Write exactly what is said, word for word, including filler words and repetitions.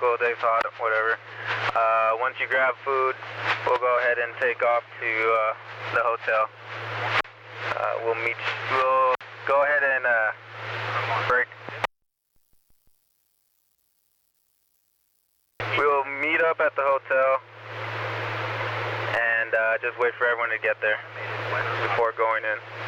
cool, day's hot, whatever. Uh, once you grab food, we'll go ahead and take off to uh, the hotel. Uh, we'll meet, we'll go ahead and uh, break. We'll meet up at the hotel and uh, just wait for everyone to get there before going in.